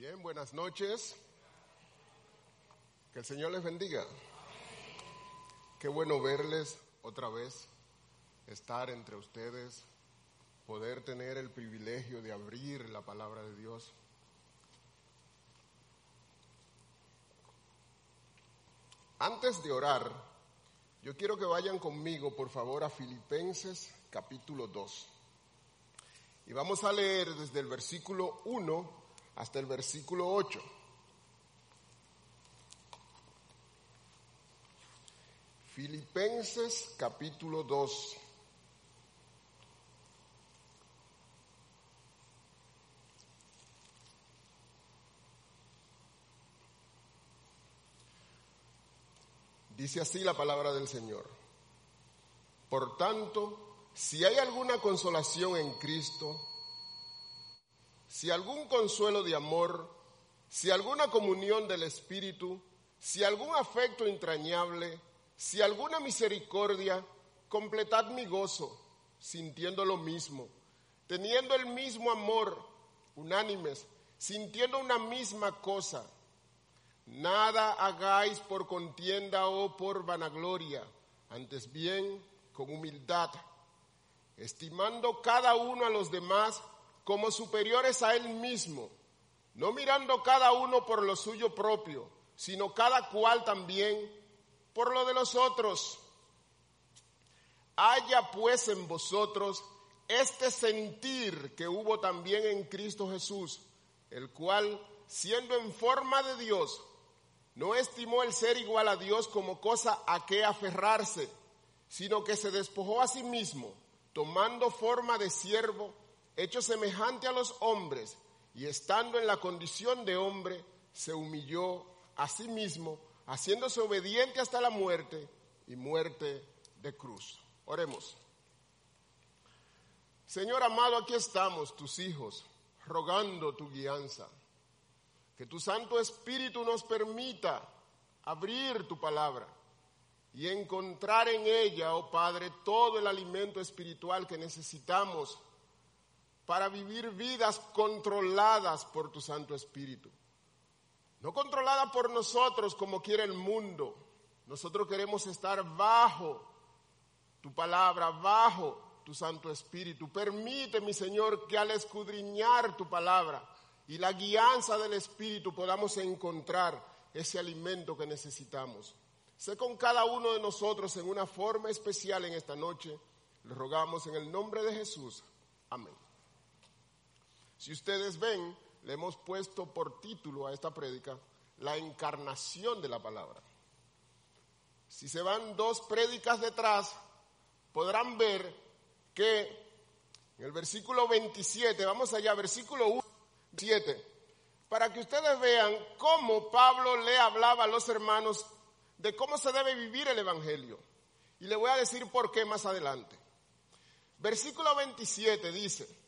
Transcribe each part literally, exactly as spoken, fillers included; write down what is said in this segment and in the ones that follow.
Bien, buenas noches. Que el Señor les bendiga. Qué bueno verles otra vez, estar entre ustedes, poder tener el privilegio de abrir la palabra de Dios. Antes de orar, yo quiero que vayan conmigo, por favor, a Filipenses capítulo dos. Y vamos a leer desde el versículo uno hasta el versículo ocho. Filipenses capítulo dos. Dice así la palabra del Señor. Por tanto, si hay alguna consolación en Cristo, si algún consuelo de amor, si alguna comunión del Espíritu, si algún afecto entrañable, si alguna misericordia, completad mi gozo, sintiendo lo mismo, teniendo el mismo amor, unánimes, sintiendo una misma cosa. Nada hagáis por contienda o por vanagloria, antes bien con humildad, estimando cada uno a los demás como superiores a él mismo, no mirando cada uno por lo suyo propio, sino cada cual también por lo de los otros. Haya pues en vosotros este sentir que hubo también en Cristo Jesús, el cual, siendo en forma de Dios, no estimó el ser igual a Dios como cosa a que aferrarse, sino que se despojó a sí mismo, tomando forma de siervo, hecho semejante a los hombres, y estando en la condición de hombre, se humilló a sí mismo, haciéndose obediente hasta la muerte, y muerte de cruz. Oremos. Señor amado, aquí estamos, tus hijos, rogando tu guianza. Que tu Santo Espíritu nos permita abrir tu palabra y encontrar en ella, oh Padre, todo el alimento espiritual que necesitamos para vivir vidas controladas por tu Santo Espíritu. No controladas por nosotros como quiere el mundo. Nosotros queremos estar bajo tu palabra, bajo tu Santo Espíritu. Permite, mi Señor, que al escudriñar tu palabra y la guianza del Espíritu podamos encontrar ese alimento que necesitamos. Sé con cada uno de nosotros en una forma especial en esta noche. Le rogamos en el nombre de Jesús. Amén. Si ustedes ven, le hemos puesto por título a esta prédica, la encarnación de la palabra. Si se van dos prédicas detrás, podrán ver que en el versículo veintisiete, vamos allá, versículo uno, siete, para que ustedes vean cómo Pablo le hablaba a los hermanos de cómo se debe vivir el evangelio. Y le voy a decir por qué más adelante. Versículo veintisiete dice: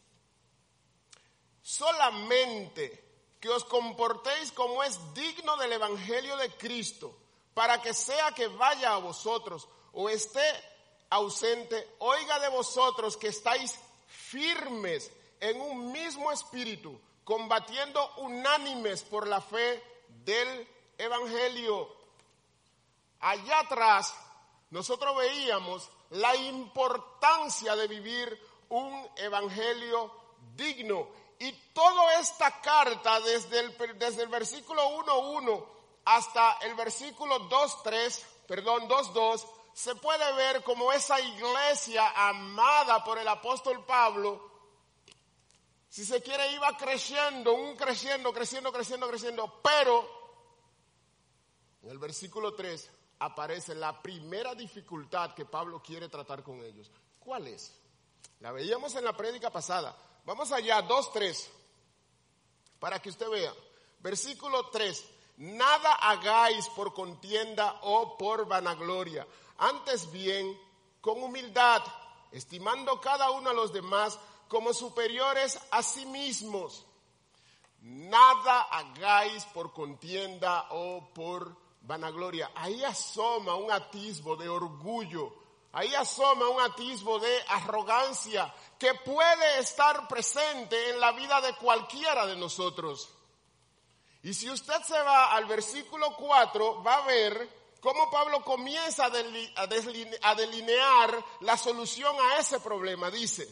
solamente que os comportéis como es digno del evangelio de Cristo, para que sea que vaya a vosotros o esté ausente, oiga de vosotros que estáis firmes en un mismo espíritu, combatiendo unánimes por la fe del evangelio. Allá atrás nosotros veíamos la importancia de vivir un evangelio digno. Y toda esta carta, desde el, desde el versículo uno uno hasta el versículo dos tres, perdón, dos dos, se puede ver como esa iglesia amada por el apóstol Pablo, si se quiere, iba creciendo, un creciendo, creciendo, creciendo, creciendo, pero en el versículo tres aparece la primera dificultad que Pablo quiere tratar con ellos. ¿Cuál es? La veíamos en la prédica pasada. Vamos allá, dos tres, para que usted vea. Versículo tres, nada hagáis por contienda o por vanagloria, antes bien con humildad, estimando cada uno a los demás como superiores a sí mismos. Nada hagáis por contienda o por vanagloria. Ahí asoma un atisbo de orgullo, ahí asoma un atisbo de arrogancia que puede estar presente en la vida de cualquiera de nosotros. Y si usted se va al versículo cuatro, va a ver cómo Pablo comienza a delinear la solución a ese problema. Dice,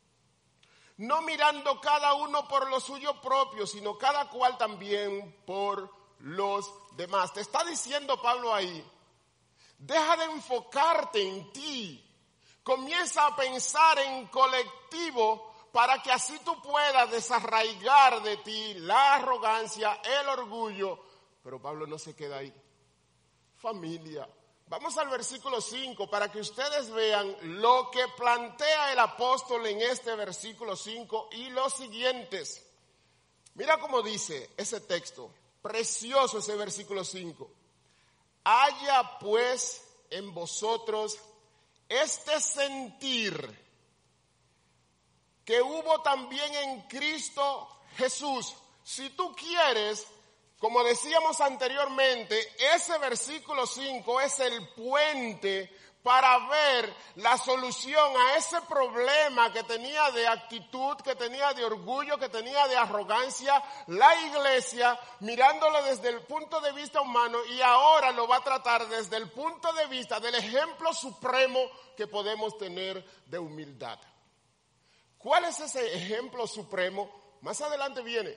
no mirando cada uno por lo suyo propio, sino cada cual también por los demás. Te está diciendo Pablo ahí, deja de enfocarte en ti. Comienza a pensar en colectivo para que así tú puedas desarraigar de ti la arrogancia, el orgullo. Pero Pablo no se queda ahí. Familia, vamos al versículo cinco para que ustedes vean lo que plantea el apóstol en este versículo cinco y los siguientes. Mira cómo dice ese texto, precioso ese versículo cinco. Haya pues en vosotros este sentir que hubo también en Cristo Jesús. Si tú quieres, como decíamos anteriormente, ese versículo cinco es el puente para ver la solución a ese problema que tenía de actitud, que tenía de orgullo, que tenía de arrogancia la iglesia, mirándolo desde el punto de vista humano, y ahora lo va a tratar desde el punto de vista del ejemplo supremo que podemos tener de humildad. ¿Cuál es ese ejemplo supremo? Más adelante viene.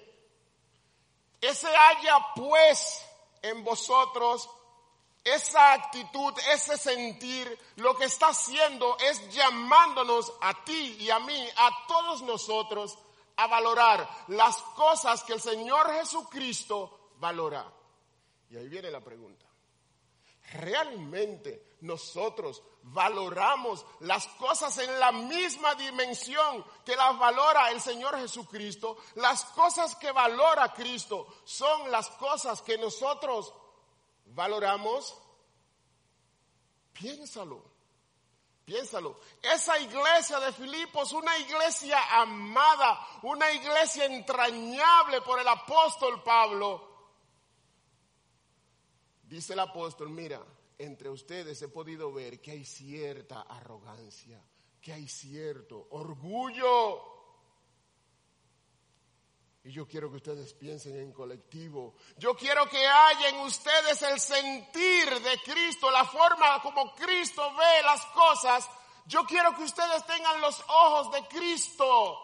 Ese haya pues en vosotros esa actitud, ese sentir, lo que está haciendo es llamándonos a ti y a mí, a todos nosotros, a valorar las cosas que el Señor Jesucristo valora. Y ahí viene la pregunta. ¿Realmente nosotros valoramos las cosas en la misma dimensión que las valora el Señor Jesucristo? Las cosas que valora Cristo son las cosas que nosotros valoramos. Piénsalo, piénsalo. Esa iglesia de Filipos, una iglesia amada, una iglesia entrañable por el apóstol Pablo. Dice el apóstol, mira, entre ustedes he podido ver que hay cierta arrogancia, que hay cierto orgullo. Y yo quiero que ustedes piensen en colectivo. Yo quiero que haya en ustedes el sentir de Cristo, la forma como Cristo ve las cosas. Yo quiero que ustedes tengan los ojos de Cristo.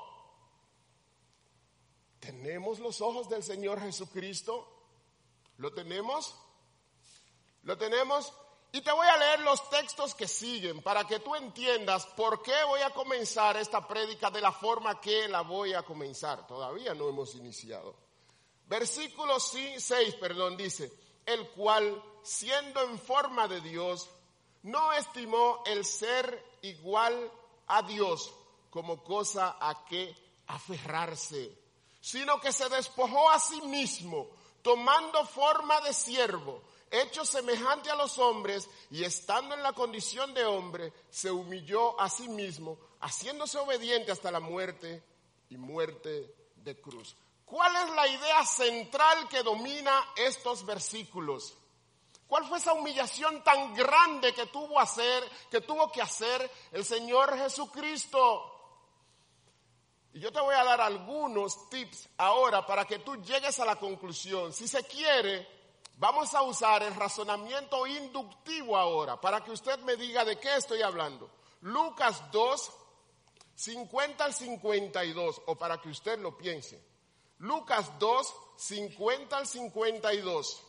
¿Tenemos los ojos del Señor Jesucristo? ¿Lo tenemos? ¿Lo tenemos? Y te voy a leer los textos que siguen para que tú entiendas por qué voy a comenzar esta prédica de la forma que la voy a comenzar. Todavía no hemos iniciado. Versículo seis, perdón, dice, el cual, siendo en forma de Dios, no estimó el ser igual a Dios como cosa a que aferrarse, sino que se despojó a sí mismo, tomando forma de siervo, hecho semejante a los hombres, y estando en la condición de hombre, se humilló a sí mismo, haciéndose obediente hasta la muerte y muerte de cruz. ¿Cuál es la idea central que domina estos versículos? ¿Cuál fue esa humillación tan grande que tuvo, hacer, que tuvo que hacer el Señor Jesucristo? Y yo te voy a dar algunos tips ahora para que tú llegues a la conclusión. Si se quiere, vamos a usar el razonamiento inductivo ahora, para que usted me diga de qué estoy hablando. Lucas dos, cincuenta al cincuenta y dos, o para que usted lo piense. Lucas dos, cincuenta al cincuenta y dos.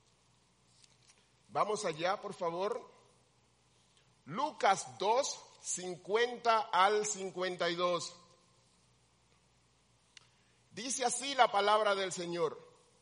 Vamos allá, por favor. Lucas dos, cincuenta al cincuenta y dos. Dice así la palabra del Señor.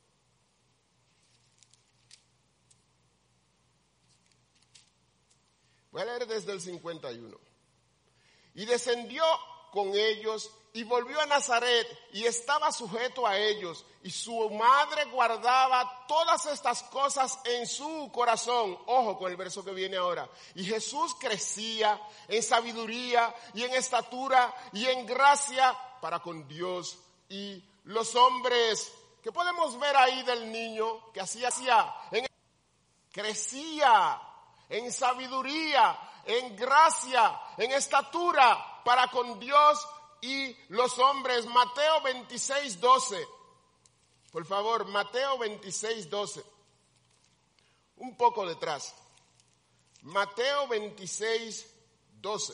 Voy a leer desde el cincuenta y uno. Y descendió con ellos y volvió a Nazaret y estaba sujeto a ellos. Y su madre guardaba todas estas cosas en su corazón. Ojo con el verso que viene ahora. Y Jesús crecía en sabiduría y en estatura y en gracia para con Dios y los hombres. ¿Qué podemos ver ahí del niño que hacía? hacía? En... Crecía en sabiduría, en gracia, en estatura para con Dios y los hombres. Mateo veintiséis, doce. Por favor, Mateo veintiséis, doce. Un poco detrás. Mateo veintiséis, doce.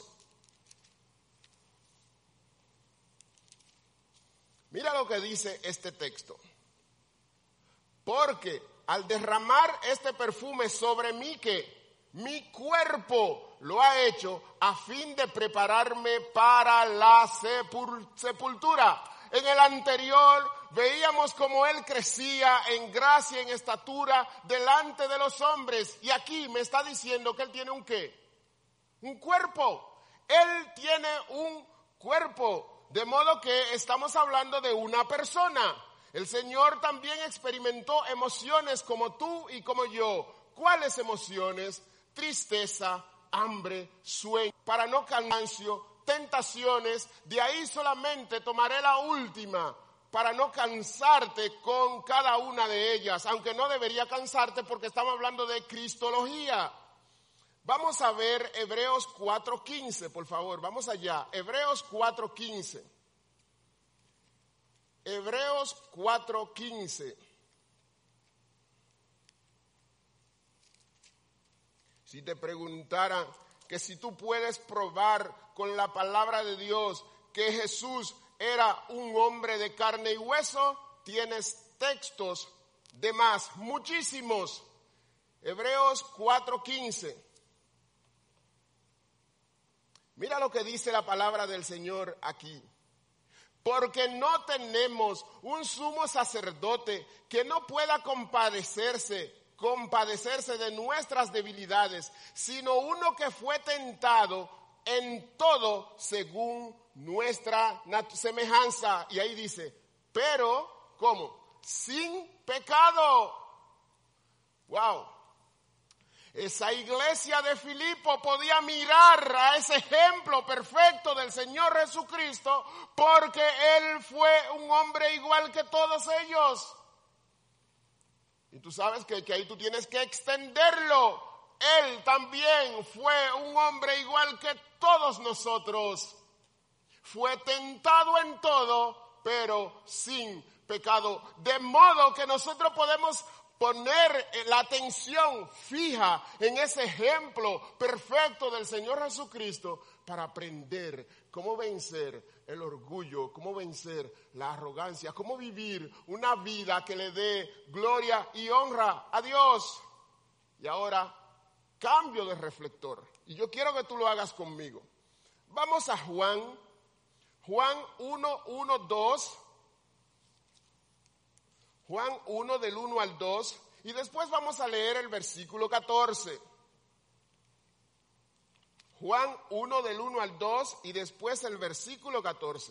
Mira lo que dice este texto. Porque al derramar este perfume sobre mí, que mi cuerpo lo ha hecho a fin de prepararme para la sepul- sepultura. En el anterior veíamos cómo él crecía en gracia, en estatura, delante de los hombres. Y aquí me está diciendo que él tiene un ¿qué? Un cuerpo. Él tiene un cuerpo. De modo que estamos hablando de una persona. El Señor también experimentó emociones como tú y como yo. ¿Cuáles emociones? Tristeza, hambre, sueño, para no cansancio, tentaciones. De ahí solamente tomaré la última para no cansarte con cada una de ellas, aunque no debería cansarte porque estamos hablando de cristología. Vamos a ver Hebreos cuatro quince, por favor, vamos allá. Hebreos cuatro quince. Hebreos cuatro quince. Si te preguntaran que si tú puedes probar con la palabra de Dios que Jesús era un hombre de carne y hueso, tienes textos de más, muchísimos. Hebreos cuatro quince. Mira lo que dice la palabra del Señor aquí. Porque no tenemos un sumo sacerdote que no pueda compadecerse, compadecerse de nuestras debilidades, sino uno que fue tentado en todo según nuestra nat- semejanza. Y ahí dice, pero, ¿cómo? Sin pecado. Wow. Esa iglesia de Filipo podía mirar a ese ejemplo perfecto del Señor Jesucristo porque Él fue un hombre igual que todos ellos. Y tú sabes que, que ahí tú tienes que extenderlo. Él también fue un hombre igual que todos nosotros. Fue tentado en todo, pero sin pecado. De modo que nosotros podemos poner la atención fija en ese ejemplo perfecto del Señor Jesucristo para aprender cómo vencer el orgullo, cómo vencer la arrogancia, cómo vivir una vida que le dé gloria y honra a Dios. Y ahora, cambio de reflector. Y yo quiero que tú lo hagas conmigo. Vamos a Juan, Juan uno, uno, dos. Juan uno del uno al dos y después vamos a leer el versículo catorce. Juan uno del uno al dos y después el versículo catorce.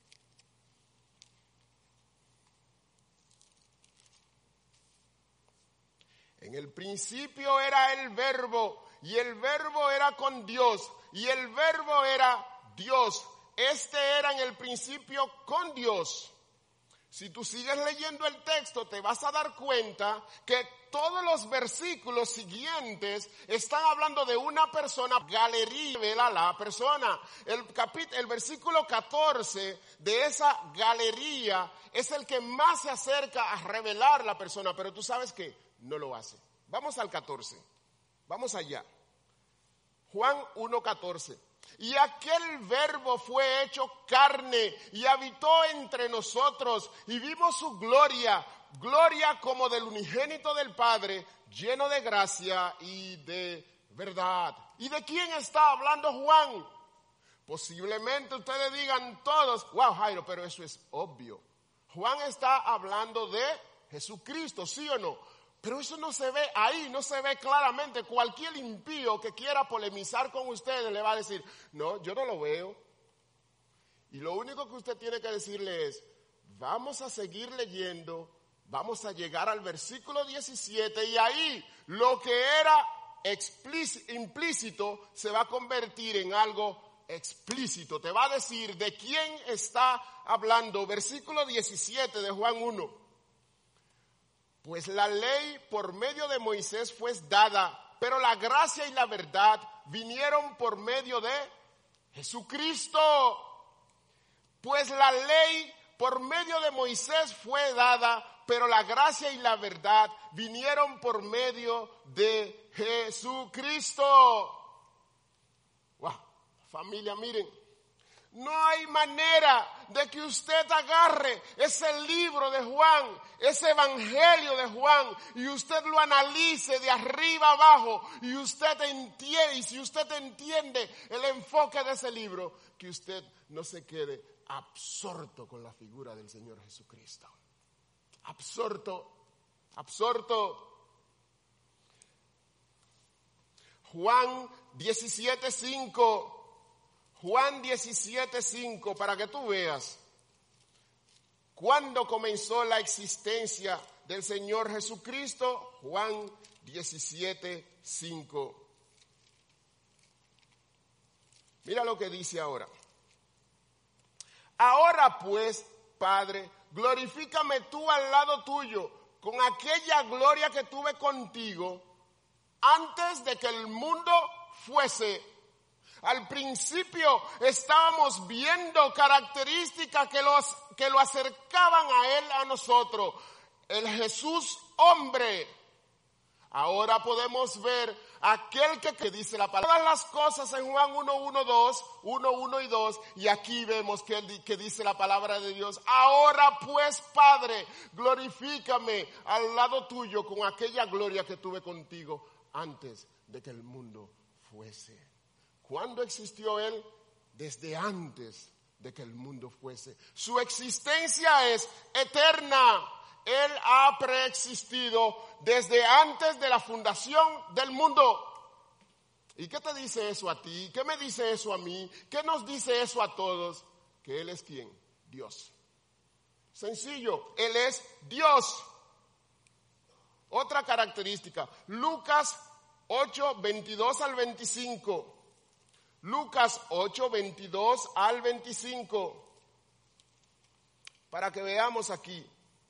En el principio era el Verbo y el Verbo era con Dios y el Verbo era Dios. Este era en el principio con Dios. Si tú sigues leyendo el texto, te vas a dar cuenta que todos los versículos siguientes están hablando de una persona, galería, revela la persona. El, capítulo, el versículo catorce de esa galería es el que más se acerca a revelar la persona, pero tú sabes que no lo hace. Vamos al catorce, vamos allá. Juan uno catorce. Y aquel Verbo fue hecho carne y habitó entre nosotros y vimos su gloria, gloria como del unigénito del Padre, lleno de gracia y de verdad. ¿Y de quién está hablando Juan? Posiblemente ustedes digan todos, wow, Jairo, pero eso es obvio. Juan está hablando de Jesucristo, ¿sí o no? Pero eso no se ve ahí, no se ve claramente. Cualquier impío que quiera polemizar con ustedes le va a decir, no, yo no lo veo. Y lo único que usted tiene que decirle es, vamos a seguir leyendo, vamos a llegar al versículo diecisiete y ahí lo que era explícito, implícito se va a convertir en algo explícito. Te va a decir de quién está hablando. Versículo diecisiete de Juan uno. Pues la ley por medio de Moisés fue dada, pero la gracia y la verdad vinieron por medio de Jesucristo. Pues la ley por medio de Moisés fue dada, pero la gracia y la verdad vinieron por medio de Jesucristo. Wow, familia, miren. No hay manera de que usted agarre ese libro de Juan, ese evangelio de Juan, y usted lo analice de arriba abajo, y usted entiende, y si usted entiende el enfoque de ese libro, que usted no se quede absorto con la figura del Señor Jesucristo. Absorto, absorto. Juan diecisiete cinco. Juan diecisiete cinco, para que tú veas cuándo comenzó la existencia del Señor Jesucristo. Juan diecisiete cinco. Mira lo que dice ahora. Ahora pues, Padre, glorifícame tú al lado tuyo con aquella gloria que tuve contigo antes de que el mundo fuese. Al principio estábamos viendo características que, los, que lo acercaban a Él, a nosotros. El Jesús hombre. Ahora podemos ver aquel que, que dice la palabra. Todas las cosas en Juan uno, uno, dos, uno, uno y dos. Y aquí vemos que, que dice la palabra de Dios. Ahora pues, Padre, glorifícame al lado tuyo con aquella gloria que tuve contigo antes de que el mundo fuese. ¿Cuándo existió Él? Desde antes de que el mundo fuese. Su existencia es eterna. Él ha preexistido desde antes de la fundación del mundo. ¿Y qué te dice eso a ti? ¿Qué me dice eso a mí? ¿Qué nos dice eso a todos? Que Él es ¿quién? Dios. Sencillo, Él es Dios. Otra característica, Lucas ocho, veintidós al veinticinco. Lucas ocho, veintidós al veinticinco. Para que veamos aquí.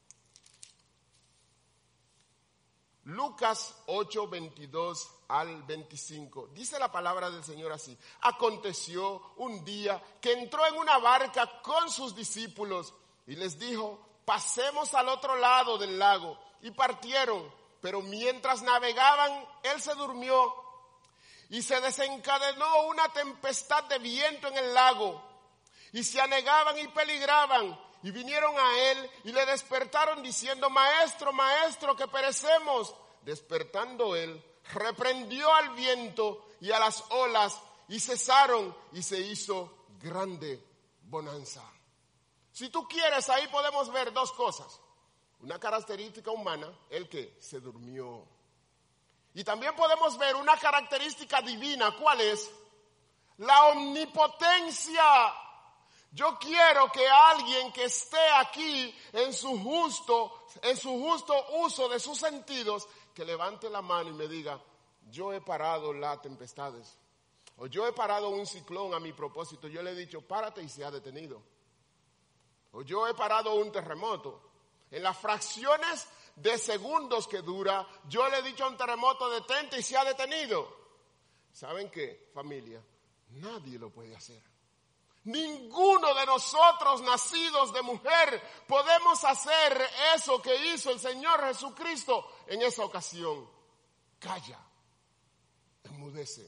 Lucas ocho, veintidós al veinticinco. Dice la palabra del Señor así. Aconteció un día que entró en una barca con sus discípulos y les dijo, pasemos al otro lado del lago. Y partieron, pero mientras navegaban, él se durmió. Y se desencadenó una tempestad de viento en el lago. Y se anegaban y peligraban. Y vinieron a él y le despertaron diciendo, Maestro, Maestro, que perecemos. Despertando él, reprendió al viento y a las olas. Y cesaron y se hizo grande bonanza. Si tú quieres, ahí podemos ver dos cosas. Una característica humana, el que se durmió. Y también podemos ver una característica divina. ¿Cuál es? La omnipotencia. Yo quiero que alguien que esté aquí en su justo, en su justo uso de sus sentidos, que levante la mano y me diga, yo he parado las tempestades. O yo he parado un ciclón a mi propósito. Yo le he dicho, párate y se ha detenido. O yo he parado un terremoto. En las fracciones de segundos que dura, yo le he dicho a un terremoto, detente y se ha detenido. ¿Saben qué, familia? Nadie lo puede hacer. Ninguno de nosotros nacidos de mujer podemos hacer eso que hizo el Señor Jesucristo en esa ocasión. Calla, enmudece.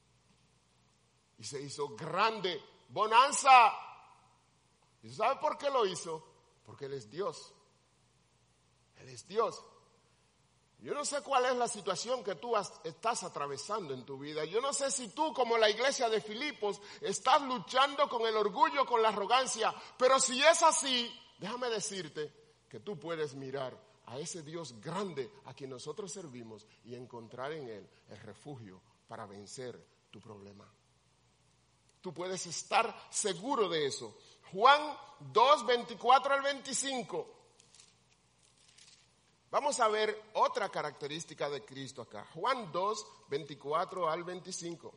Y se hizo grande bonanza. ¿Y sabe por qué lo hizo? Porque Él es Dios. Él es Dios. Yo no sé cuál es la situación que tú has, estás atravesando en tu vida. Yo no sé si tú, como la iglesia de Filipos, estás luchando con el orgullo, con la arrogancia. Pero si es así, déjame decirte que tú puedes mirar a ese Dios grande a quien nosotros servimos y encontrar en Él el refugio para vencer tu problema. Tú puedes estar seguro de eso. Juan dos, veinticuatro al veinticinco. Vamos a ver otra característica de Cristo acá. Juan dos, veinticuatro al veinticinco.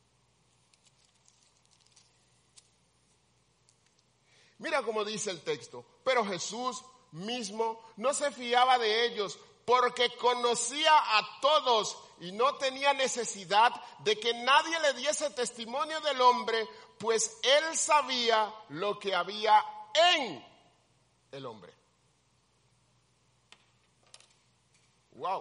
Mira cómo dice el texto. Pero Jesús mismo no se fiaba de ellos porque conocía a todos y no tenía necesidad de que nadie le diese testimonio del hombre, pues él sabía lo que había en el hombre. Wow.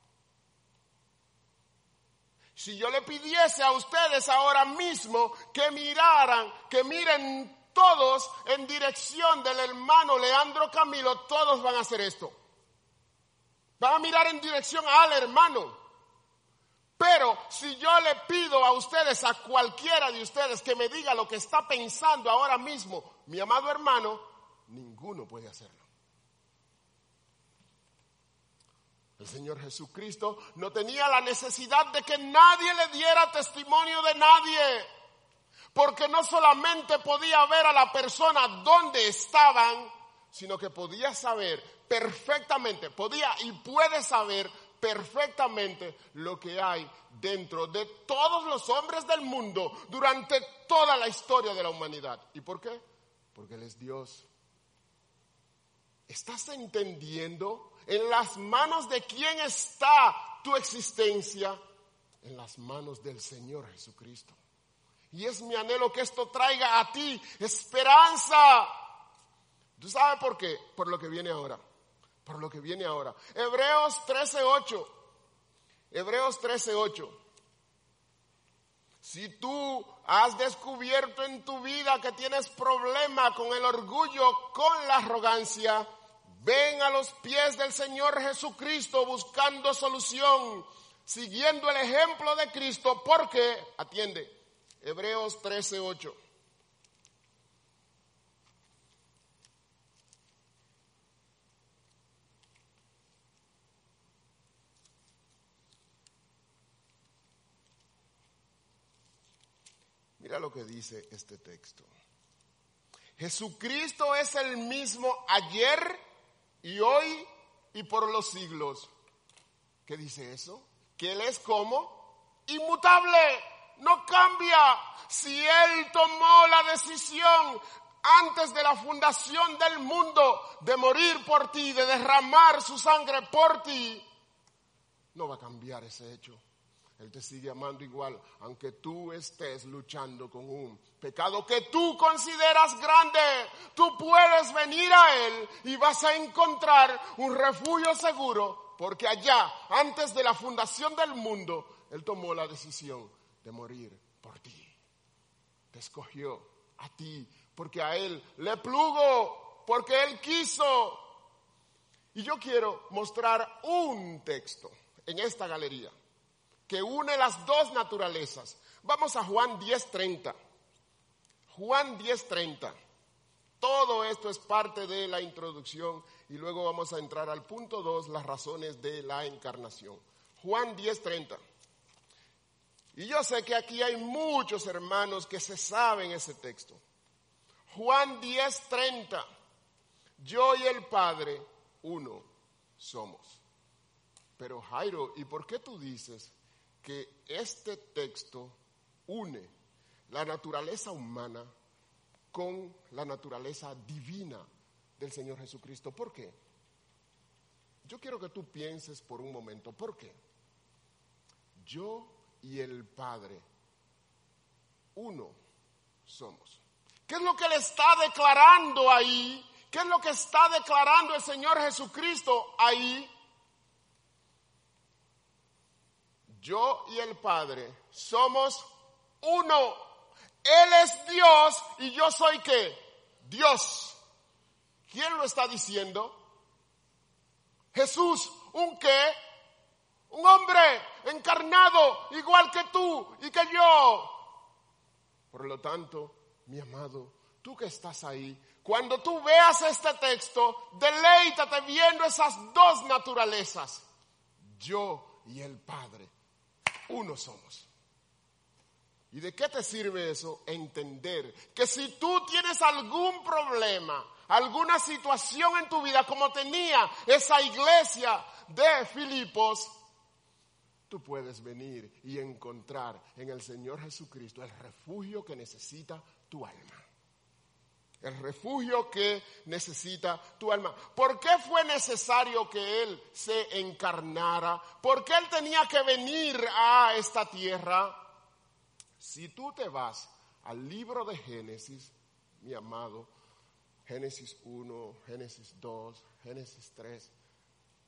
Si yo le pidiese a ustedes ahora mismo que miraran, que miren todos en dirección del hermano Leandro Camilo, todos van a hacer esto. Van a mirar en dirección al hermano. Pero si yo le pido a ustedes, a cualquiera de ustedes, que me diga lo que está pensando ahora mismo mi amado hermano, ninguno puede hacerlo. El Señor Jesucristo no tenía la necesidad de que nadie le diera testimonio de nadie, porque no solamente podía ver a la persona donde estaban, sino que podía saber perfectamente, podía y puede saber perfectamente lo que hay dentro de todos los hombres del mundo durante toda la historia de la humanidad. ¿Y por qué? Porque Él es Dios. ¿Estás entendiendo? ¿En las manos de quién está tu existencia? En las manos del Señor Jesucristo. Y es mi anhelo que esto traiga a ti esperanza. ¿Tú sabes por qué? Por lo que viene ahora. Por lo que viene ahora. Hebreos trece ocho. Hebreos trece ocho. Si tú has descubierto en tu vida que tienes problema con el orgullo, con la arrogancia, ven a los pies del Señor Jesucristo buscando solución, siguiendo el ejemplo de Cristo, porque, atiende, Hebreos trece ocho. Mira lo que dice este texto. Jesucristo es el mismo ayer y hoy y por los siglos. ¿Qué dice eso? Que Él es como inmutable, no cambia. Si Él tomó la decisión antes de la fundación del mundo de morir por ti, de derramar su sangre por ti, no va a cambiar ese hecho. Él te sigue amando igual, aunque tú estés luchando con un pecado que tú consideras grande. Tú puedes venir a Él y vas a encontrar un refugio seguro, porque allá, antes de la fundación del mundo, Él tomó la decisión de morir por ti. Te escogió a ti, porque a Él le plugo, porque Él quiso. Y yo quiero mostrar un texto en esta galería que une las dos naturalezas. Vamos a Juan diez treinta. Juan diez treinta. Todo esto es parte de la introducción y luego vamos a entrar al punto dos, las razones de la encarnación. Juan diez treinta. Y yo sé que aquí hay muchos hermanos que se saben ese texto. Juan diez treinta. Yo y el Padre, uno somos. Pero Jairo, ¿y por qué tú dices que este texto une la naturaleza humana con la naturaleza divina del Señor Jesucristo? ¿Por qué? Yo quiero que tú pienses por un momento, ¿por qué? Yo y el Padre, uno somos. ¿Qué es lo que le está declarando ahí? ¿Qué es lo que está declarando el Señor Jesucristo ahí? Yo y el Padre somos uno. Él es Dios y yo soy ¿qué? Dios. ¿Quién lo está diciendo? Jesús. ¿Un qué? Un hombre encarnado igual que tú y que yo. Por lo tanto, mi amado, tú que estás ahí, cuando tú veas este texto, deleítate viendo esas dos naturalezas. Yo y el Padre. Uno somos. ¿Y de qué te sirve eso? Entender que si tú tienes algún problema, alguna situación en tu vida como tenía esa iglesia de Filipos, tú puedes venir y encontrar en el Señor Jesucristo el refugio que necesita tu alma. El refugio que necesita tu alma. ¿Por qué fue necesario que Él se encarnara? ¿Por qué Él tenía que venir a esta tierra? Si tú te vas al libro de Génesis, mi amado, Génesis uno, Génesis dos, Génesis tres,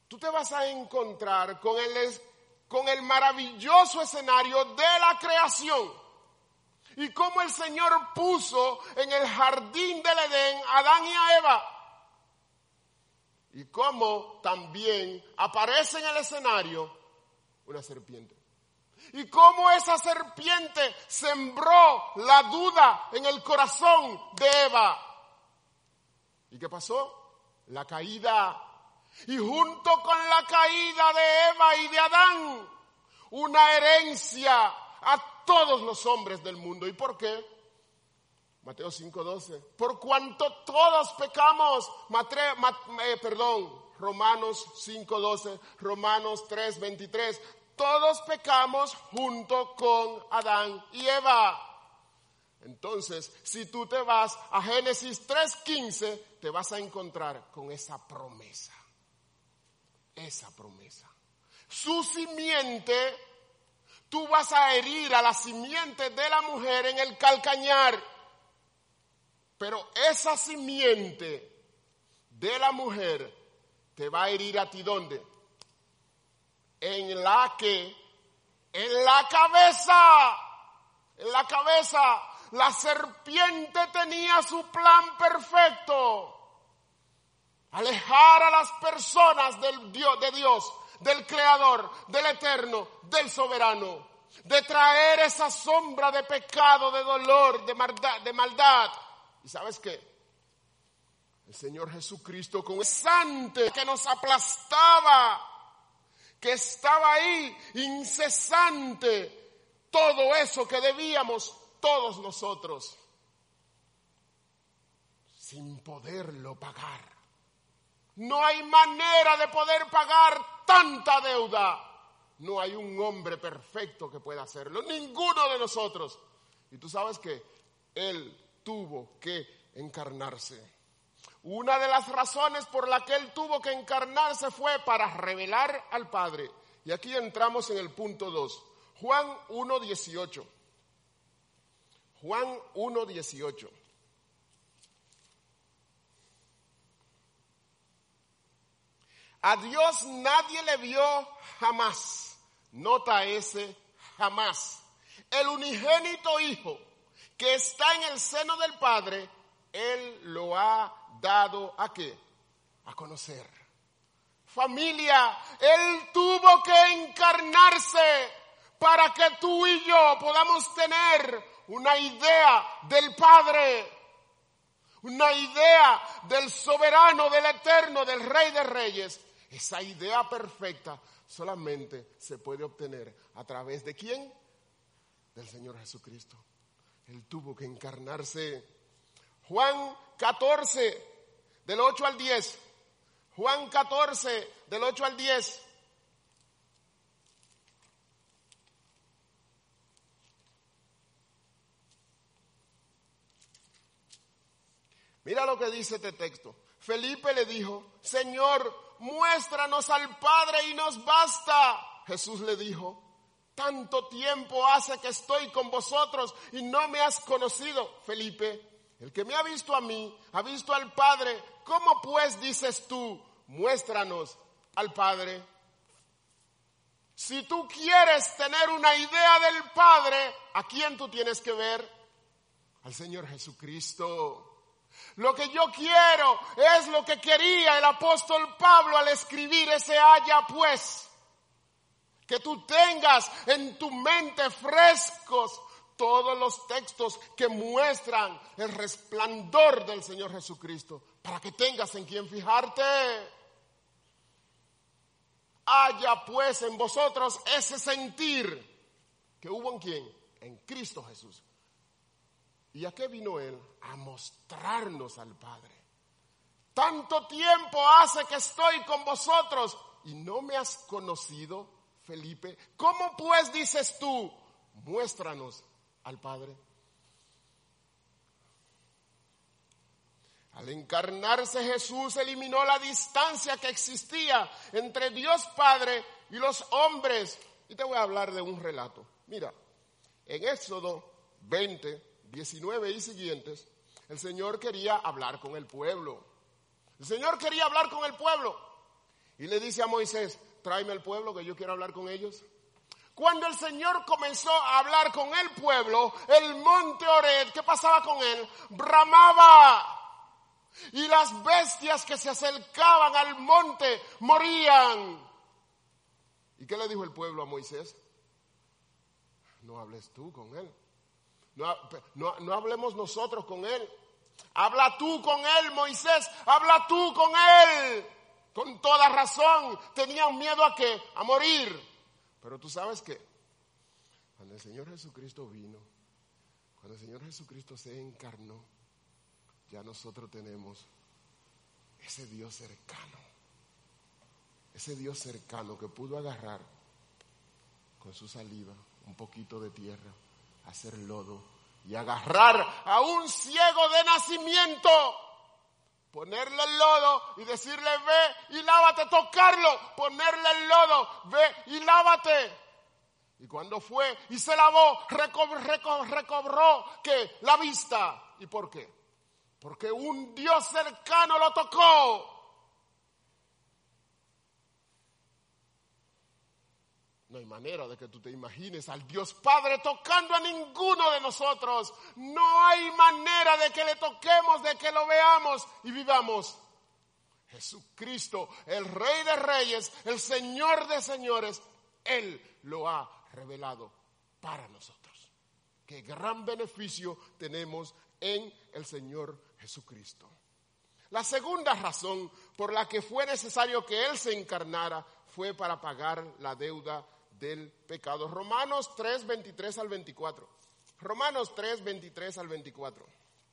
tú te vas a encontrar con el, con el maravilloso escenario de la creación. Y cómo el Señor puso en el jardín del Edén a Adán y a Eva. Y cómo también aparece en el escenario una serpiente. Y cómo esa serpiente sembró la duda en el corazón de Eva. ¿Y qué pasó? La caída. Y junto con la caída de Eva y de Adán, una herencia a todos los hombres del mundo. ¿Y por qué? Mateo cinco doce. Por cuanto todos pecamos, Matre, mat, eh, perdón, Romanos cinco doce, Romanos tres veintitrés. Todos pecamos junto con Adán y Eva. Entonces, si tú te vas a Génesis tres quince, te vas a encontrar con esa promesa. Esa promesa. Su simiente, tú vas a herir a la simiente de la mujer en el calcañar. Pero esa simiente de la mujer te va a herir a ti, ¿dónde? En la que, en la cabeza, en la cabeza, la serpiente tenía su plan perfecto. Alejar a las personas del Dios, de Dios, del Creador, del Eterno, del Soberano. De traer esa sombra de pecado, de dolor, de maldad. De maldad. ¿Y sabes qué? El Señor Jesucristo con ese sante que nos aplastaba, que estaba ahí incesante, todo eso que debíamos todos nosotros, sin poderlo pagar. No hay manera de poder pagar tanta deuda. No hay un hombre perfecto que pueda hacerlo, ninguno de nosotros. Y tú sabes que Él tuvo que encarnarse. Una de las razones por la que Él tuvo que encarnarse fue para revelar al Padre. Y aquí entramos en el punto dos. Juan uno dieciocho. Juan uno dieciocho. A Dios nadie le vio jamás. Nota ese jamás. El unigénito Hijo que está en el seno del Padre, Él lo ha dado ¿a qué? A conocer. Familia, Él tuvo que encarnarse para que tú y yo podamos tener una idea del Padre, una idea del soberano, del eterno, del Rey de Reyes. Esa idea perfecta solamente se puede obtener a través de ¿quién? Del Señor Jesucristo. Él tuvo que encarnarse. Juan catorce, del ocho al diez. Juan catorce, del ocho al diez. Mira lo que dice este texto. Felipe le dijo, Señor, muéstranos al Padre y nos basta. Jesús le dijo, tanto tiempo hace que estoy con vosotros y no me has conocido, Felipe. El que me ha visto a mí, ha visto al Padre. ¿Cómo pues dices tú, muéstranos al Padre? Si tú quieres tener una idea del Padre, ¿a quién tú tienes que ver? Al Señor Jesucristo. Lo que yo quiero es lo que quería el apóstol Pablo al escribir ese haya pues. Que tú tengas en tu mente frescos todos los textos que muestran el resplandor del Señor Jesucristo, para que tengas en quien fijarte. Haya pues en vosotros ese sentir que hubo en quién, en Cristo Jesús. ¿Y a qué vino Él? A mostrarnos al Padre. Tanto tiempo hace que estoy con vosotros y no me has conocido, Felipe. ¿Cómo pues dices tú, muéstranos al Padre? Al encarnarse Jesús eliminó la distancia que existía entre Dios Padre y los hombres. Y te voy a hablar de un relato. Mira, en Éxodo veinte, diecinueve y siguientes, el Señor quería hablar con el pueblo. El Señor quería hablar con el pueblo. y le dice a Moisés, tráeme al pueblo que yo quiero hablar con ellos. Cuando el Señor comenzó a hablar con el pueblo, el monte Horeb, ¿qué pasaba con él? Bramaba. Y las bestias que se acercaban al monte morían. ¿Y qué le dijo el pueblo a Moisés? No hables tú con él. No, no, no hablemos nosotros con él. Habla tú con él, Moisés. Habla tú con él. Con toda razón. Tenían miedo a qué? A morir. Pero tú sabes que cuando el Señor Jesucristo vino, cuando el Señor Jesucristo se encarnó, ya nosotros tenemos ese Dios cercano. Ese Dios cercano que pudo agarrar con su saliva un poquito de tierra, hacer lodo y agarrar a un ciego de nacimiento, ponerle el lodo y decirle ve y lávate, tocarlo, ponerle el lodo, ve y lávate. Y cuando fue y se lavó, recobró, recobró, recobró ¿qué? La vista. ¿Y por qué? Porque un Dios cercano lo tocó. No hay manera de que tú te imagines al Dios Padre tocando a ninguno de nosotros. No hay manera de que le toquemos, de que lo veamos y vivamos. Jesucristo, el Rey de Reyes, el Señor de Señores, Él lo ha revelado para nosotros. Qué gran beneficio tenemos en el Señor Jesucristo. La segunda razón por la que fue necesario que Él se encarnara fue para pagar la deuda del pecado. Romanos tres, veintitrés al veinticuatro. Romanos tres, veintitrés al veinticuatro.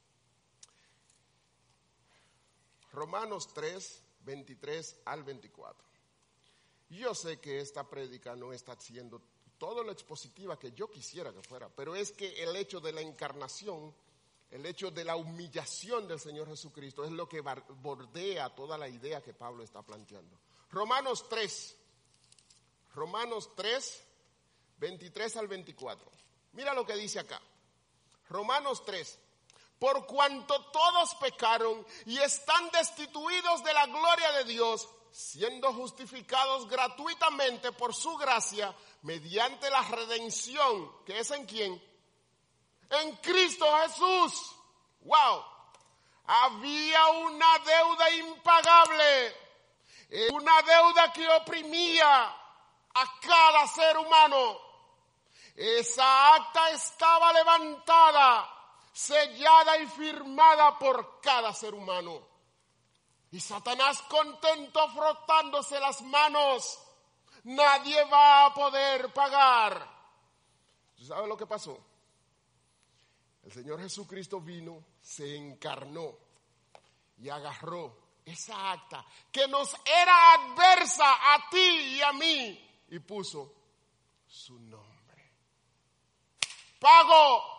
Romanos tres, veintitrés al veinticuatro. Yo sé que esta prédica no está siendo todo lo expositiva que yo quisiera que fuera, pero es que el hecho de la encarnación, el hecho de la humillación del Señor Jesucristo es lo que bordea toda la idea que Pablo está planteando. Romanos tres, Romanos tres, veintitrés al veinticuatro. Mira lo que dice acá. Romanos tres. Por cuanto todos pecaron y están destituidos de la gloria de Dios, siendo justificados gratuitamente por su gracia, mediante la redención, ¿que es en quién? En Cristo Jesús. ¡Wow! Había una deuda impagable, una deuda que oprimía a cada ser humano. Esa acta estaba levantada, sellada y firmada por cada ser humano. Y Satanás, contento, frotándose las manos, nadie va a poder pagar. ¿Tú sabes lo que pasó? El Señor Jesucristo vino, se encarnó y agarró esa acta que nos era adversa a ti y a mí y puso su nombre. Pago.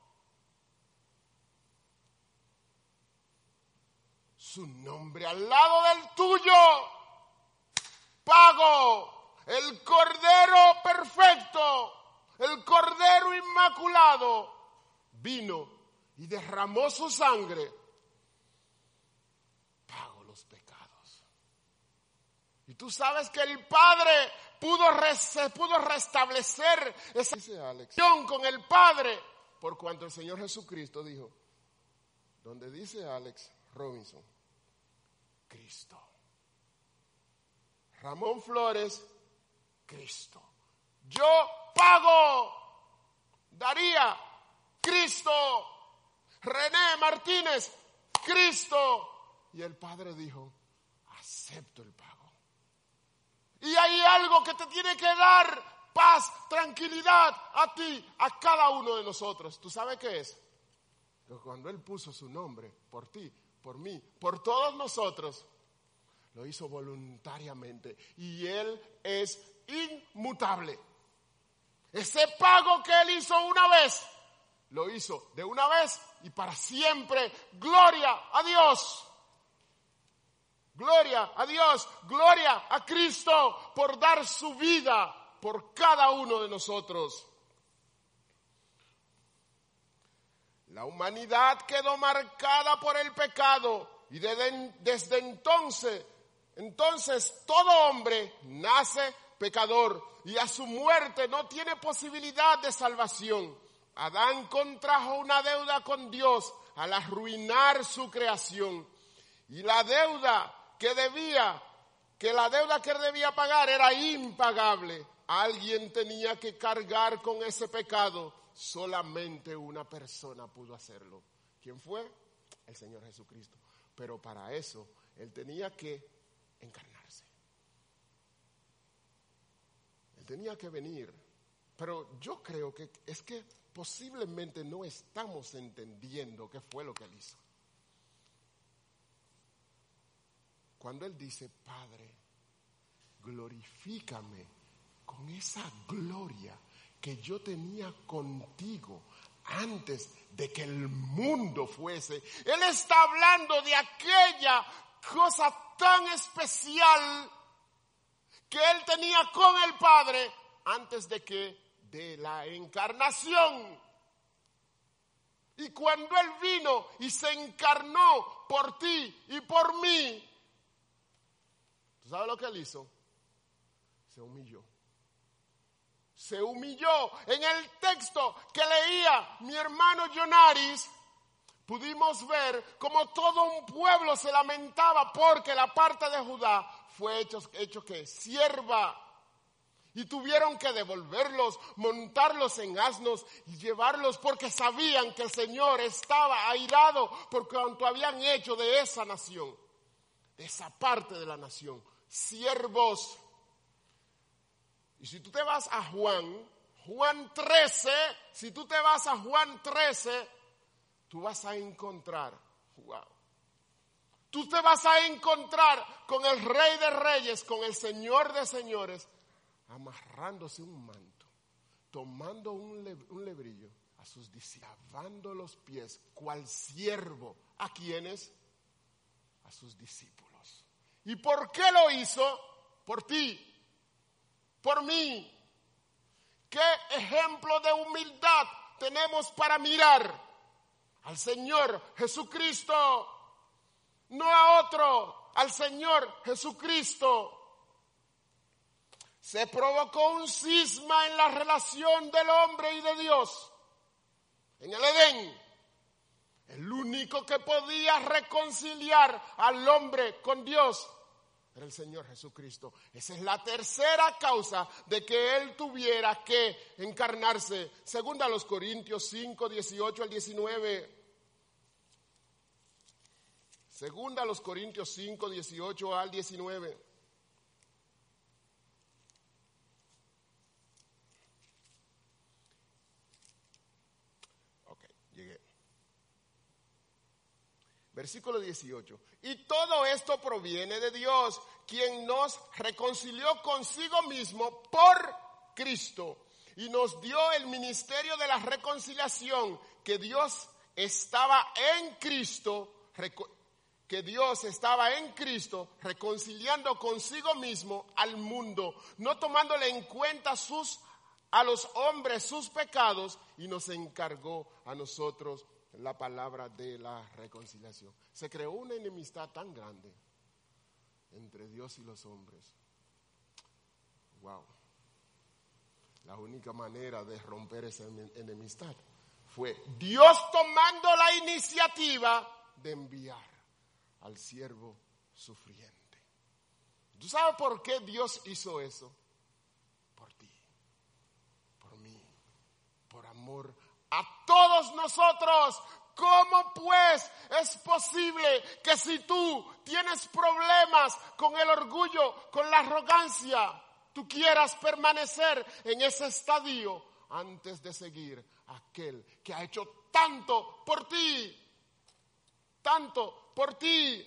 Su nombre al lado del tuyo. Pago. El Cordero perfecto, el Cordero inmaculado, vino y derramó su sangre. Pago los pecados. Y tú sabes que el Padre pudo, se pudo restablecer esa relación con el Padre, por cuanto el Señor Jesucristo dijo, donde dice Alex Robinson, Cristo. Ramón Flores, Cristo. Yo pago. Daría, Cristo. René Martínez, Cristo. Y el Padre dijo, acepto el pago. Y hay algo que te tiene que dar paz, tranquilidad a ti, a cada uno de nosotros. ¿Tú sabes qué es? Que cuando Él puso su nombre por ti, por mí, por todos nosotros, lo hizo voluntariamente. Y Él es inmutable. Ese pago que Él hizo una vez, lo hizo de una vez y para siempre. Gloria a Dios. Gloria a Dios. Gloria a Cristo por dar su vida por cada uno de nosotros. La humanidad quedó marcada por el pecado y desde, desde entonces Entonces todo hombre nace pecador y a su muerte no tiene posibilidad de salvación. Adán contrajo una deuda con Dios al arruinar su creación. Y la deuda que debía, que la deuda que debía pagar era impagable. Alguien tenía que cargar con ese pecado. Solamente una persona pudo hacerlo. ¿Quién fue? El Señor Jesucristo. Pero para eso, Él tenía que encarnarse. Él tenía que venir. Pero yo creo que es que posiblemente no estamos entendiendo qué fue lo que Él hizo. Cuando Él dice, Padre, glorifícame con esa gloria que yo tenía contigo antes de que el mundo fuese. Él está hablando de aquella cosa tan especial que Él tenía con el Padre antes de que de la encarnación. Y cuando Él vino y se encarnó por ti y por mí, ¿tú sabes lo que Él hizo? Se humilló. Se humilló. En el texto que leía mi hermano Jonaris, pudimos ver cómo todo un pueblo se lamentaba porque la parte de Judá fue hecho, hecho que sierva. Y tuvieron que devolverlos, montarlos en asnos y llevarlos porque sabían que el Señor estaba airado por cuanto habían hecho de esa nación, de esa parte de la nación, siervos. Y si tú te vas a Juan, Juan trece, si tú te vas a Juan trece, tú vas a encontrar, wow, tú te vas a encontrar con el Rey de Reyes, con el Señor de Señores, amarrándose un manto, tomando un, le, un lebrillo a sus discípulos, lavando los pies, cual siervo. ¿A quiénes? A sus discípulos. ¿Y por qué lo hizo? Por ti, por mí. ¿Qué ejemplo de humildad tenemos para mirar al Señor Jesucristo? No a otro, al Señor Jesucristo. Se provocó un cisma en la relación del hombre y de Dios. En el Edén, el único que podía reconciliar al hombre con Dios era el Señor Jesucristo. Esa es la tercera causa de que Él tuviera que encarnarse. Segunda a los Corintios cinco, dieciocho al diecinueve. Segunda a los Corintios cinco, dieciocho al diecinueve. Versículo dieciocho. Y todo esto proviene de Dios, quien nos reconcilió consigo mismo por Cristo y nos dio el ministerio de la reconciliación, que Dios estaba en Cristo, que Dios estaba en Cristo reconciliando consigo mismo al mundo, no tomándole en cuenta sus a los hombres sus pecados, y nos encargó a nosotros la palabra de la reconciliación. Se creó una enemistad tan grande entre Dios y los hombres. Wow. La única manera de romper esa enemistad fue Dios tomando la iniciativa de enviar al siervo sufriente. ¿Tú sabes por qué Dios hizo eso? Por ti, por mí, por amor a todos nosotros. ¿Cómo pues es posible que si tú tienes problemas con el orgullo, con la arrogancia, tú quieras permanecer en ese estadio antes de seguir a aquel que ha hecho tanto por ti? Tanto por ti.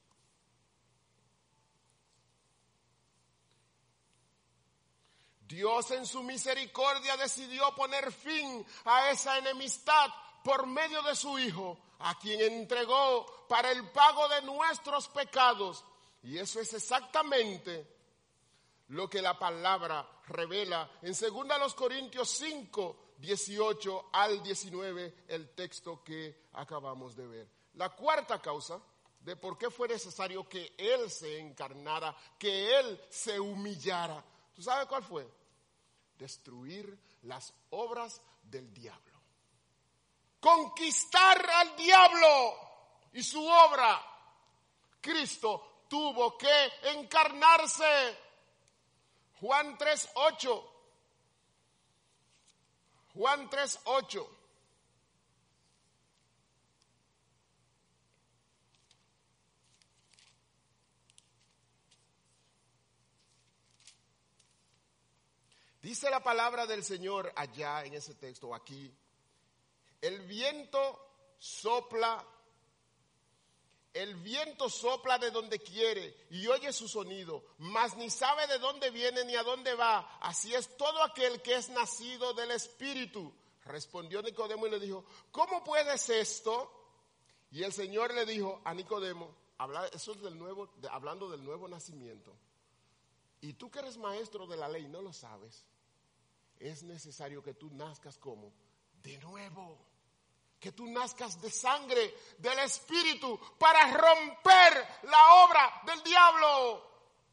Dios en su misericordia decidió poner fin a esa enemistad por medio de su Hijo, a quien entregó para el pago de nuestros pecados. Y eso es exactamente lo que la palabra revela en segunda los Corintios cinco, dieciocho al diecinueve, el texto que acabamos de ver. La cuarta causa de por qué fue necesario que Él se encarnara, que Él se humillara. ¿Tú sabes cuál fue? Destruir las obras del diablo. Conquistar al diablo y su obra. Cristo tuvo que encarnarse. Juan tres ocho. Juan tres ocho. Dice la palabra del Señor allá en ese texto o aquí. El viento sopla, el viento sopla de donde quiere y oye su sonido, mas ni sabe de dónde viene ni a dónde va. Así es todo aquel que es nacido del Espíritu. Respondió Nicodemo y le dijo, ¿cómo puedes esto? Y el Señor le dijo a Nicodemo, habla, eso es del nuevo, de, hablando del nuevo nacimiento. Y tú que eres maestro de la ley, ¿no lo sabes? Es necesario que tú nazcas como de nuevo, que tú nazcas de sangre, del Espíritu, para romper la obra del diablo.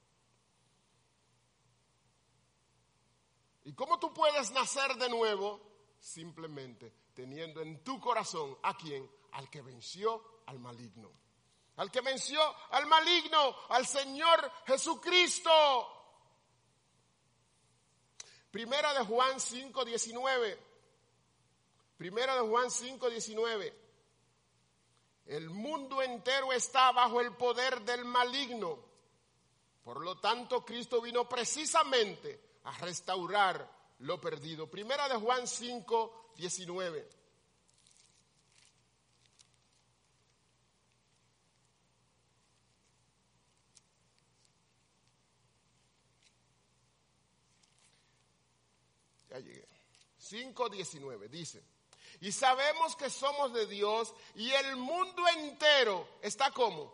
¿Y cómo tú puedes nacer de nuevo? Simplemente teniendo en tu corazón a quién, al que venció al maligno, al que venció al maligno, al Señor Jesucristo. Primera de Juan cinco diecinueve. Primera de Juan cinco diecinueve. El mundo entero está bajo el poder del maligno. Por lo tanto, Cristo vino precisamente a restaurar lo perdido. Primera de Juan cinco diecinueve. Ya llegué. cinco diecinueve dice, y sabemos que somos de Dios y el mundo entero está como.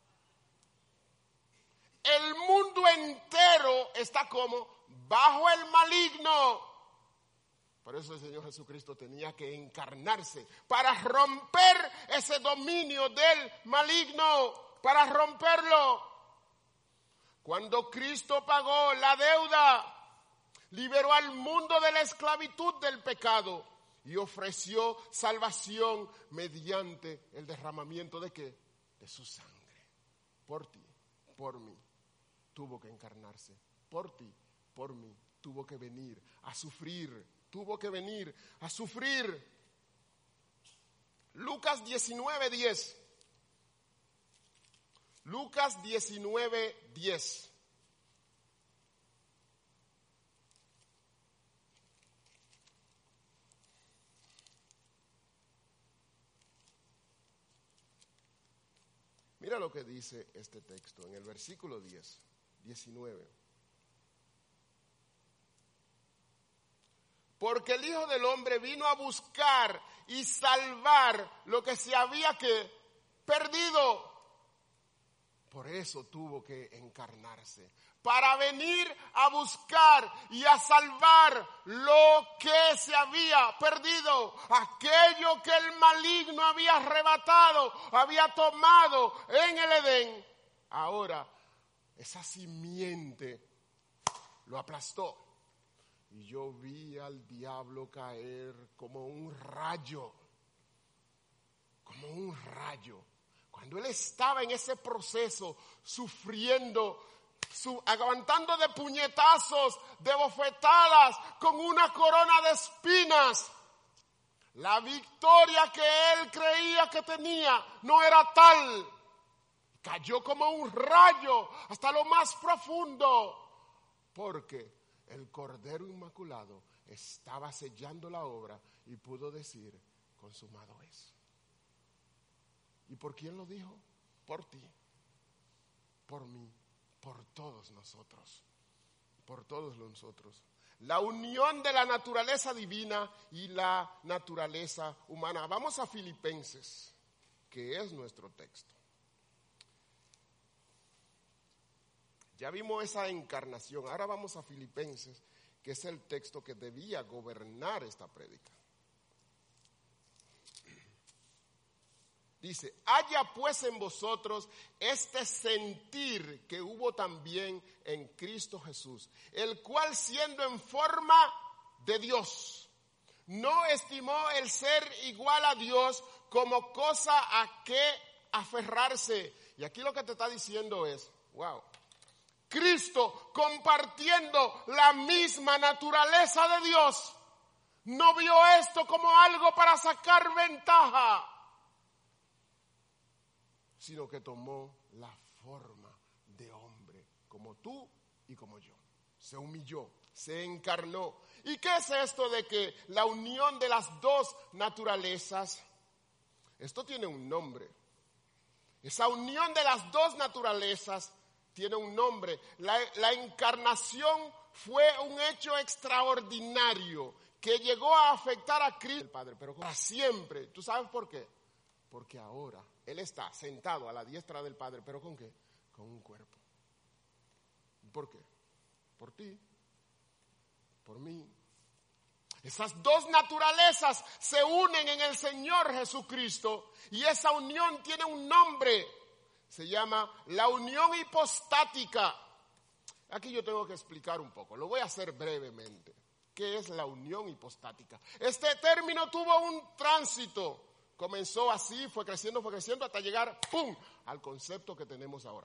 El mundo entero está como bajo el maligno. Por eso el Señor Jesucristo tenía que encarnarse para romper ese dominio del maligno, para romperlo. Cuando Cristo pagó la deuda, liberó al mundo de la esclavitud del pecado y ofreció salvación mediante el derramamiento de qué? De su sangre. Por ti, por mí, tuvo que encarnarse. Por ti, por mí, tuvo que venir a sufrir. Tuvo que venir a sufrir. Lucas diecinueve diez. Lucas diecinueve diez. Mira lo que dice este texto en el versículo diez, diecinueve. Porque el Hijo del Hombre vino a buscar y salvar lo que se había que perdido. Por eso tuvo que encarnarse, para venir a buscar y a salvar lo que se había perdido, aquello que el maligno había arrebatado, había tomado en el Edén. Ahora, esa simiente lo aplastó. Y yo vi al diablo caer como un rayo, como un rayo. Cuando él estaba en ese proceso, sufriendo, su, aguantando de puñetazos, de bofetadas, con una corona de espinas, la victoria que él creía que tenía no era tal. Cayó como un rayo hasta lo más profundo, porque el Cordero Inmaculado estaba sellando la obra y pudo decir, consumado es. ¿Y por quién lo dijo? Por ti, por mí, por todos nosotros, por todos nosotros. La unión de la naturaleza divina y la naturaleza humana. Vamos a Filipenses, que es nuestro texto. Ya vimos esa encarnación. Ahora vamos a Filipenses, que es el texto que debía gobernar esta prédica. Dice, haya pues en vosotros este sentir que hubo también en Cristo Jesús, el cual siendo en forma de Dios, no estimó el ser igual a Dios como cosa a que aferrarse. Y aquí lo que te está diciendo es, wow, Cristo compartiendo la misma naturaleza de Dios, no vio esto como algo para sacar ventaja, sino que tomó la forma de hombre, como tú y como yo. Se humilló, se encarnó. ¿Y qué es esto de que la unión de las dos naturalezas? Esto tiene un nombre. Esa unión de las dos naturalezas tiene un nombre. La, la encarnación fue un hecho extraordinario que llegó a afectar a Cristo, el Padre, pero para siempre. ¿Tú sabes por qué? Porque ahora Él está sentado a la diestra del Padre, pero ¿con qué? Con un cuerpo. ¿Por qué? Por ti, por mí. Esas dos naturalezas se unen en el Señor Jesucristo y esa unión tiene un nombre. Se llama la unión hipostática. Aquí yo tengo que explicar un poco, lo voy a hacer brevemente. ¿Qué es la unión hipostática? Este término tuvo un tránsito. Comenzó así, fue creciendo, fue creciendo hasta llegar, ¡pum!, al concepto que tenemos ahora.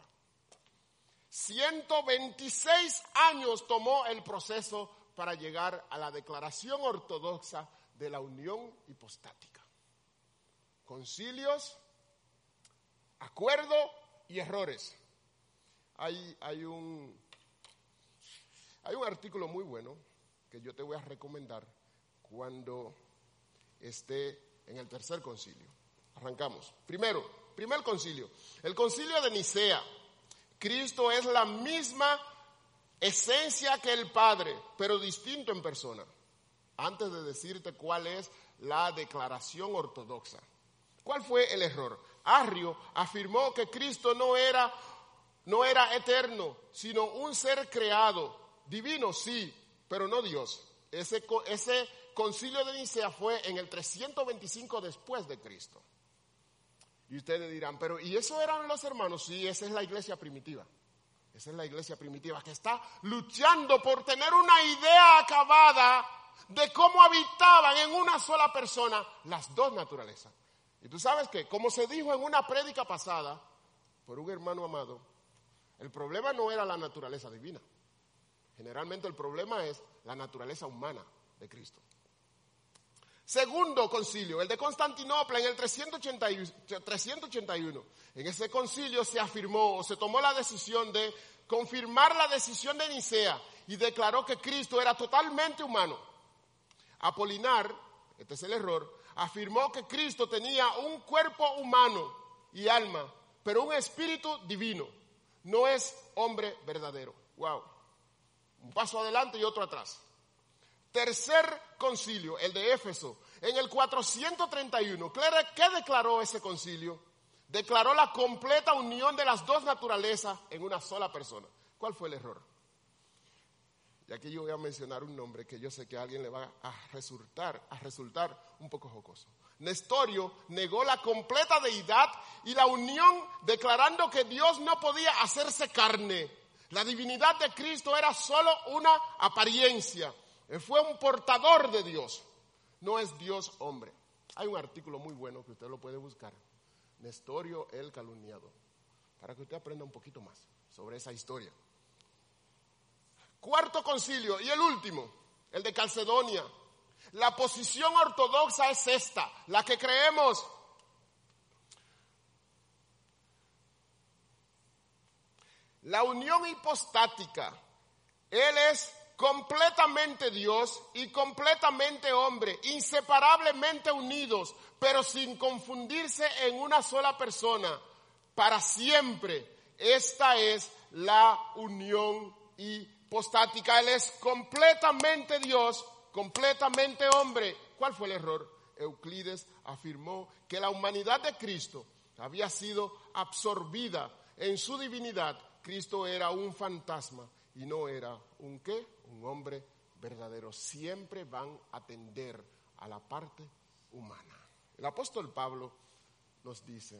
ciento veintiséis años tomó el proceso para llegar a la declaración ortodoxa de la unión hipostática. Concilios, acuerdo y errores. Hay, hay, un, hay un artículo muy bueno que yo te voy a recomendar cuando esté en el tercer concilio. Arrancamos. Primero, primer concilio. El concilio de Nicea. Cristo es la misma esencia que el Padre, pero distinto en persona. Antes de decirte cuál es la declaración ortodoxa. ¿Cuál fue el error? Arrio afirmó que Cristo no era, no era eterno, sino un ser creado. Divino, sí, pero no Dios. Ese, ese concilio de Nicea fue en el trescientos veinticinco después de Cristo. Y ustedes dirán, pero ¿y eso eran los hermanos? Sí, esa es la iglesia primitiva. Esa es la iglesia primitiva que está luchando por tener una idea acabada de cómo habitaban en una sola persona las dos naturalezas. Y tú sabes que, como se dijo en una prédica pasada por un hermano amado, el problema no era la naturaleza divina. Generalmente el problema es la naturaleza humana de Cristo. Segundo concilio, el de Constantinopla en el trescientos ochenta y uno. En ese concilio se afirmó o se tomó la decisión de confirmar la decisión de Nicea y declaró que Cristo era totalmente humano. Apolinar, este es el error, afirmó que Cristo tenía un cuerpo humano y alma, pero un espíritu divino. No es hombre verdadero. Wow. Un paso adelante y otro atrás. Tercer concilio, el de Éfeso, en el cuatrocientos treinta y uno. ¿Qué declaró ese concilio? Declaró la completa unión de las dos naturalezas en una sola persona. ¿Cuál fue el error? Y aquí yo voy a mencionar un nombre que yo sé que a alguien le va a resultar, a resultar un poco jocoso. Nestorio negó la completa deidad y la unión, declarando que Dios no podía hacerse carne. La divinidad de Cristo era solo una apariencia. Él fue un portador de Dios. No es Dios hombre. Hay un artículo muy bueno que usted lo puede buscar. Nestorio el calumniador. Para que usted aprenda un poquito más sobre esa historia. Cuarto concilio y el último, el de Calcedonia. La posición ortodoxa es esta, la que creemos. La unión hipostática. Él es completamente Dios y completamente hombre, inseparablemente unidos, pero sin confundirse en una sola persona, para siempre. Esta es la unión hipostática. Él es completamente Dios, completamente hombre. ¿Cuál fue el error? Euclides afirmó que la humanidad de Cristo había sido absorbida en su divinidad. Cristo era un fantasma y no era un ¿qué? Un hombre verdadero. Siempre van a tender a la parte humana. El apóstol Pablo nos dice,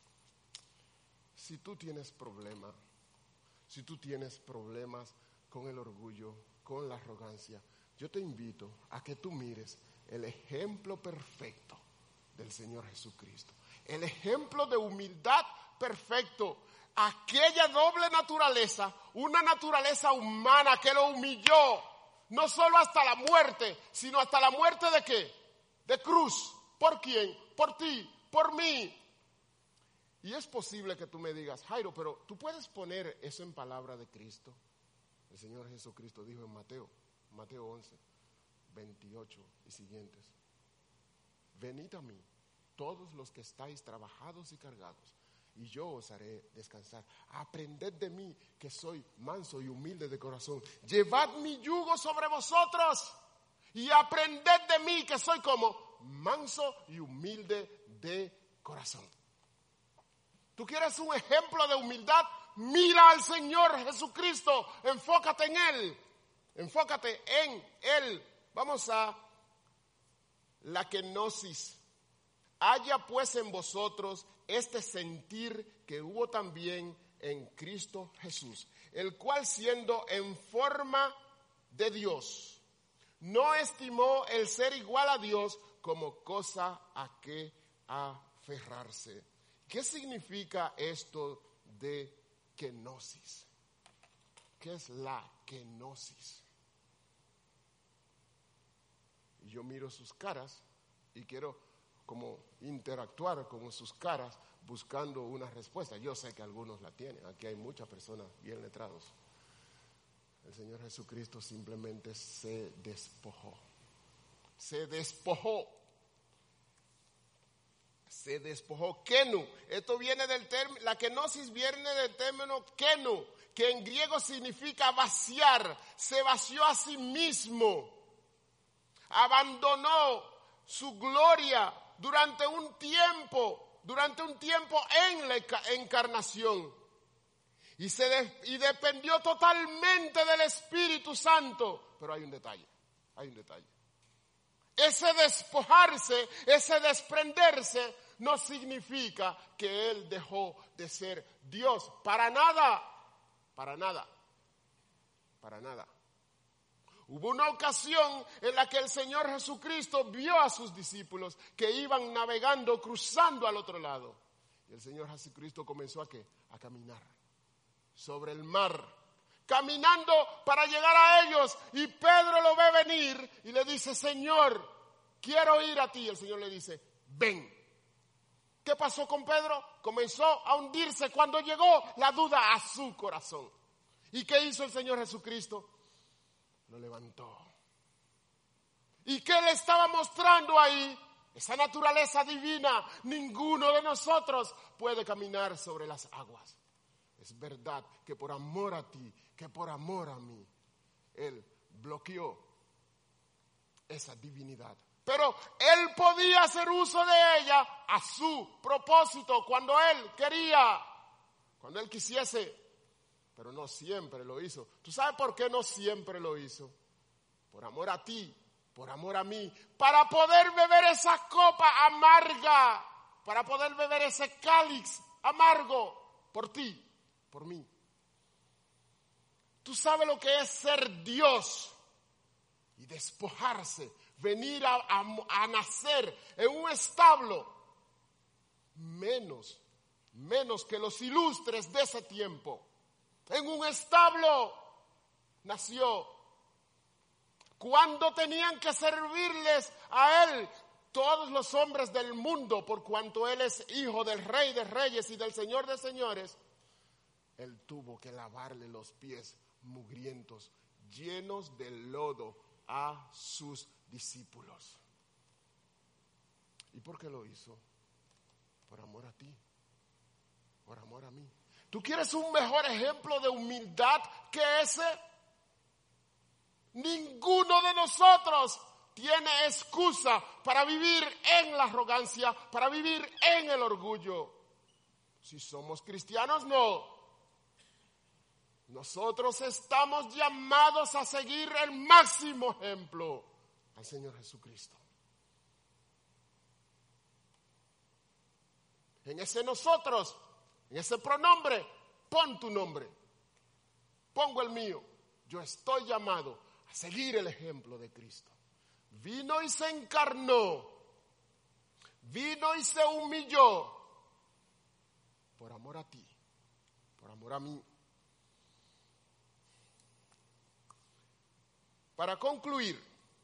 si tú tienes problemas, si tú tienes problemas con el orgullo, con la arrogancia, yo te invito a que tú mires el ejemplo perfecto del Señor Jesucristo. El ejemplo de humildad perfecto. Aquella doble naturaleza, una naturaleza humana que lo humilló, no solo hasta la muerte, sino hasta la muerte de qué? De cruz. ¿Por quién? Por ti, por mí. Y es posible que tú me digas, Jairo, pero tú puedes poner eso en palabra de Cristo. El Señor Jesucristo dijo en Mateo, Mateo once, veintiocho y siguientes: venid a mí, todos los que estáis trabajados y cargados, y yo os haré descansar. Aprended de mí, que soy manso y humilde de corazón. Llevad mi yugo sobre vosotros y aprended de mí, que soy como manso y humilde de corazón. ¿Tú quieres un ejemplo de humildad? Mira al Señor Jesucristo, enfócate en Él, enfócate en Él. Vamos a la kenosis. Haya pues en vosotros este sentir que hubo también en Cristo Jesús, el cual siendo en forma de Dios, no estimó el ser igual a Dios como cosa a que aferrarse. ¿Qué significa esto de kenosis? ¿Qué es la kenosis? Y yo miro sus caras y quiero como interactuar con sus caras buscando una respuesta. Yo sé que algunos la tienen, aquí hay muchas personas bien letrados. El Señor Jesucristo simplemente se despojó. Se despojó. Se despojó. Kenu. Esto viene del término, la kenosis viene del término kenu, que en griego significa vaciar. Se vació a sí mismo. Abandonó su gloria durante un tiempo, durante un tiempo en la encarnación. Y, se de, y dependió totalmente del Espíritu Santo. Pero hay un detalle, hay un detalle. Ese despojarse, ese desprenderse, no significa que Él dejó de ser Dios. Para nada, para nada, para nada. Hubo una ocasión en la que el Señor Jesucristo vio a sus discípulos que iban navegando, cruzando al otro lado. Y el Señor Jesucristo comenzó a ¿qué? A caminar sobre el mar, caminando para llegar a ellos. Y Pedro lo ve venir y le dice, Señor, quiero ir a ti. El Señor le dice, ven. ¿Qué pasó con Pedro? Comenzó a hundirse cuando llegó la duda a su corazón. ¿Y qué hizo el Señor Jesucristo? Lo levantó. ¿Y qué le estaba mostrando ahí? Esa naturaleza divina. Ninguno de nosotros puede caminar sobre las aguas. Es verdad que por amor a ti, que por amor a mí, Él bloqueó esa divinidad. Pero Él podía hacer uso de ella a su propósito, cuando Él quería, cuando Él quisiese. Pero no siempre lo hizo. ¿Tú sabes por qué no siempre lo hizo? Por amor a ti, por amor a mí, para poder beber esa copa amarga, para poder beber ese cáliz amargo, por ti, por mí. ¿Tú sabes lo que es ser Dios y despojarse, venir a, a, a nacer en un establo? Menos, menos que los ilustres de ese tiempo. En un establo nació. Cuando tenían que servirles a Él todos los hombres del mundo, por cuanto Él es hijo del Rey de Reyes y del Señor de Señores, Él tuvo que lavarle los pies mugrientos, llenos de lodo, a sus discípulos. ¿Y por qué lo hizo? Por amor a ti, por amor a mí. ¿Tú quieres un mejor ejemplo de humildad que ese? Ninguno de nosotros tiene excusa para vivir en la arrogancia, para vivir en el orgullo. Si somos cristianos, no. Nosotros estamos llamados a seguir el máximo ejemplo al Señor Jesucristo. En ese nosotros, en ese pronombre, pon tu nombre. Pongo el mío. Yo estoy llamado a seguir el ejemplo de Cristo. Vino y se encarnó. Vino y se humilló. Por amor a ti. Por amor a mí. Para concluir,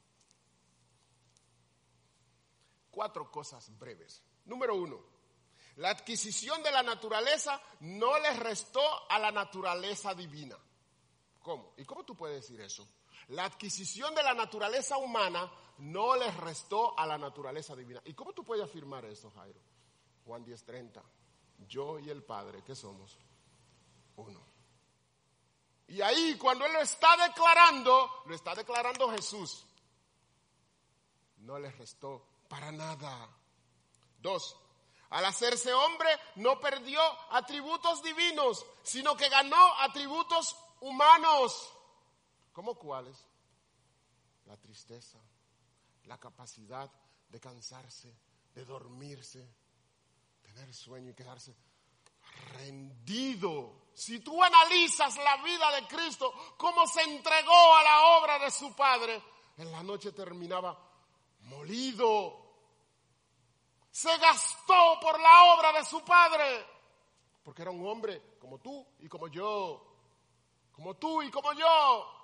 cuatro cosas breves. Número uno, la adquisición de la naturaleza no le restó a la naturaleza divina. ¿Cómo? ¿Y cómo tú puedes decir eso? La adquisición de la naturaleza humana no le restó a la naturaleza divina. ¿Y cómo tú puedes afirmar eso, Jairo? Juan diez treinta. Yo y el Padre, ¿qué somos? Uno. Y ahí, cuando Él lo está declarando, lo está declarando Jesús. No le restó para nada. Dos, al hacerse hombre, no perdió atributos divinos, sino que ganó atributos humanos. ¿Cómo cuáles? La tristeza, la capacidad de cansarse, de dormirse, tener sueño y quedarse rendido. Si tú analizas la vida de Cristo, cómo se entregó a la obra de su Padre, en la noche terminaba molido. Se gastó por la obra de su Padre, porque era un hombre como tú y como yo, como tú y como yo.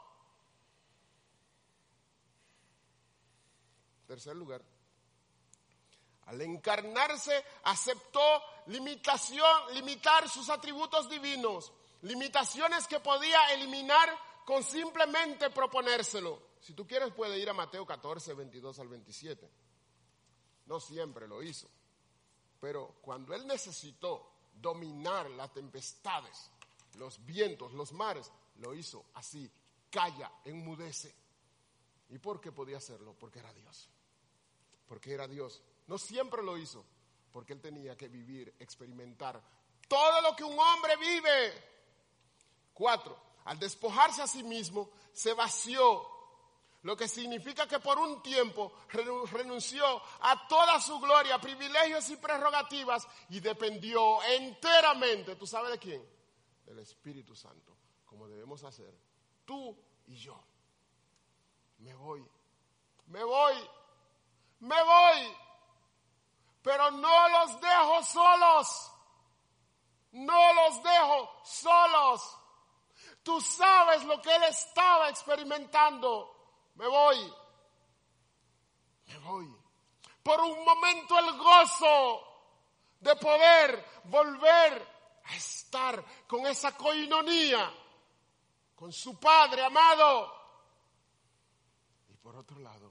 Tercer lugar, al encarnarse aceptó limitación, limitar sus atributos divinos, limitaciones que podía eliminar con simplemente proponérselo. Si tú quieres puedes ir a Mateo catorce, veintidós al veintisiete. No siempre lo hizo, pero cuando Él necesitó dominar las tempestades, los vientos, los mares, lo hizo así, calla, enmudece. ¿Y por qué podía hacerlo? Porque era Dios. Porque era Dios. No siempre lo hizo, porque Él tenía que vivir, experimentar todo lo que un hombre vive. Cuatro, al despojarse a sí mismo, se vació, lo que significa que por un tiempo renunció a toda su gloria, privilegios y prerrogativas y dependió enteramente, ¿tú sabes de quién? Del Espíritu Santo, como debemos hacer tú y yo. Me voy, me voy, me voy. Pero no los dejo solos. No los dejo solos. Tú sabes lo que Él estaba experimentando. Me voy. Me voy. Por un momento el gozo de poder volver a estar con esa coinonía, con su Padre amado. Y por otro lado,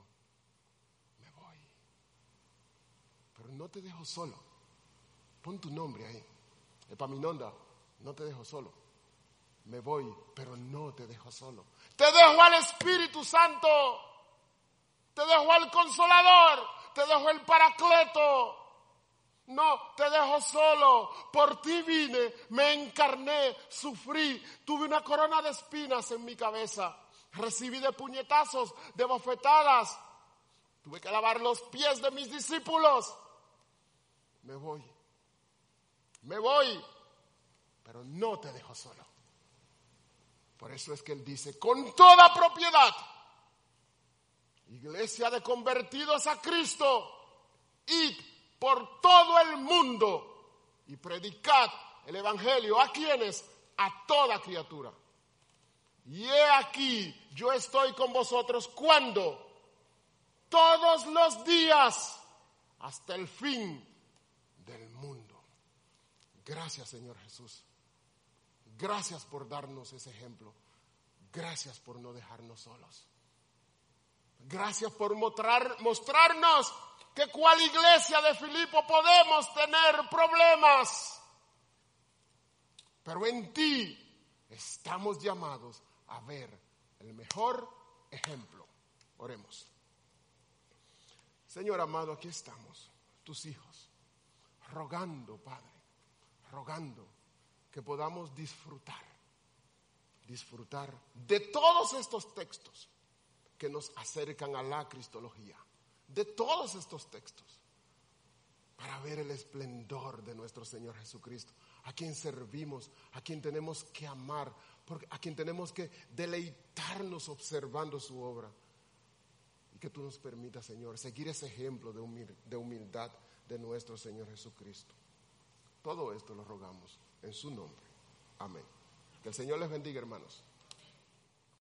no te dejo solo. Pon tu nombre ahí. Epaminonda, no te dejo solo. Me voy, pero no te dejo solo. Te dejo al Espíritu Santo. Te dejo al Consolador. Te dejo el Paracleto. No te dejo solo. Por ti vine, me encarné, sufrí. Tuve una corona de espinas en mi cabeza. Recibí de puñetazos, de bofetadas. Tuve que lavar los pies de mis discípulos. Me voy, me voy, pero no te dejo solo. Por eso es que Él dice, con toda propiedad, iglesia de convertidos a Cristo, id por todo el mundo y predicad el Evangelio. ¿A quiénes? A toda criatura. Y he aquí, yo estoy con vosotros, ¿cuándo? Todos los días, hasta el fin del mundo. Gracias, Señor Jesús. Gracias por darnos ese ejemplo. Gracias por no dejarnos solos. Gracias por mostrar, mostrarnos que cual iglesia de Filipo podemos tener problemas. Pero en ti estamos llamados a ver el mejor ejemplo. Oremos. Señor amado, aquí estamos, tus hijos, rogando, Padre, rogando que podamos disfrutar, disfrutar de todos estos textos que nos acercan a la cristología, de todos estos textos. para ver el esplendor de nuestro Señor Jesucristo, a quien servimos, a quien tenemos que amar, a quien tenemos que deleitarnos observando su obra. Y que tú nos permitas, Señor, seguir ese ejemplo de humil- de humildad de nuestro Señor Jesucristo. Todo esto lo rogamos en su nombre. Amén. Que el Señor les bendiga, hermanos.